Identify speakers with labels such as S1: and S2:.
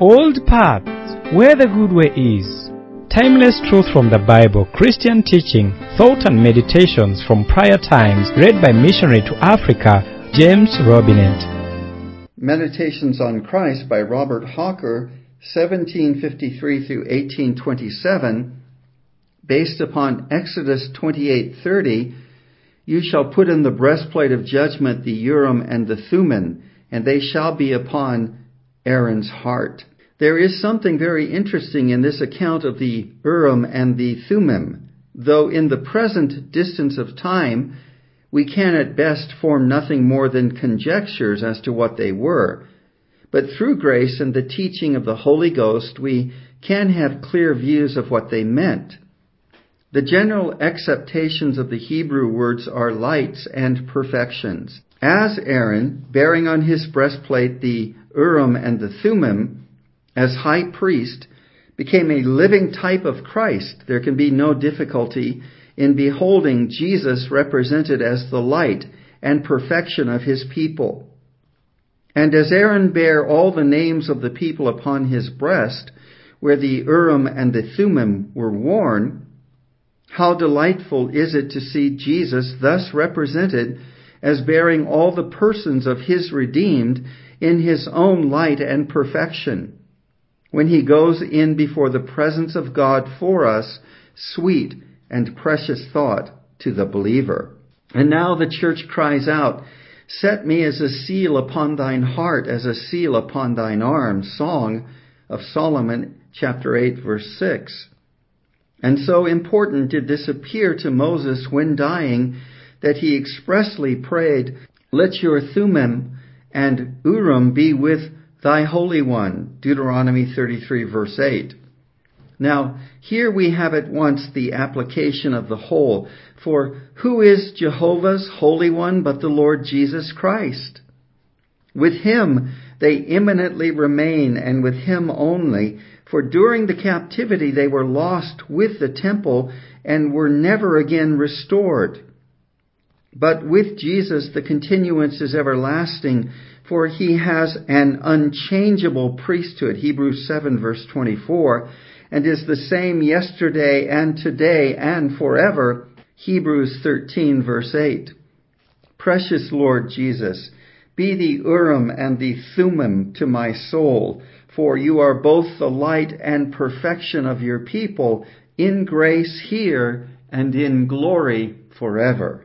S1: Old paths, where the good way is. Timeless truth from the Bible, Christian teaching, thought and meditations from prior times, read by missionary to Africa, James Robinet.
S2: Meditations on Christ by Robert Hawker, 1753 through 1827, based upon Exodus 28:30. You shall put in the breastplate of judgment the Urim and the Thummim, and they shall be upon Aaron's heart. There is something very interesting in this account of the Urim and the Thummim. Though in the present distance of time, we can at best form nothing more than conjectures as to what they were. But through grace and the teaching of the Holy Ghost, we can have clear views of what they meant. The general acceptations of the Hebrew words are lights and perfections. As Aaron, bearing on his breastplate the Urim and the Thummim, as high priest, became a living type of Christ, there can be no difficulty in beholding Jesus represented as the light and perfection of his people. And as Aaron bare all the names of the people upon his breast, where the Urim and the Thummim were worn, how delightful is it to see Jesus thus represented as bearing all the persons of his redeemed in his own light and perfection, when he goes in before the presence of God for us, sweet and precious thought to the believer. And now the church cries out, "Set me as a seal upon thine heart, as a seal upon thine arm." Song of Solomon, chapter 8, verse 6. And so important did this appear to Moses when dying, that he expressly prayed, "Let your Thummim and Urim be with thy Holy One." Deuteronomy 33, verse 8. Now, here we have at once the application of the whole. For who is Jehovah's Holy One but the Lord Jesus Christ? With him they imminently remain, and with him only. For during the captivity they were lost with the temple and were never again restored. But with Jesus the continuance is everlasting, for he has an unchangeable priesthood, Hebrews 7 verse 24, and is the same yesterday and today and forever, Hebrews 13 verse 8. Precious Lord Jesus, be the Urim and the Thummim to my soul, for you are both the light and perfection of your people, in grace here and in glory forever.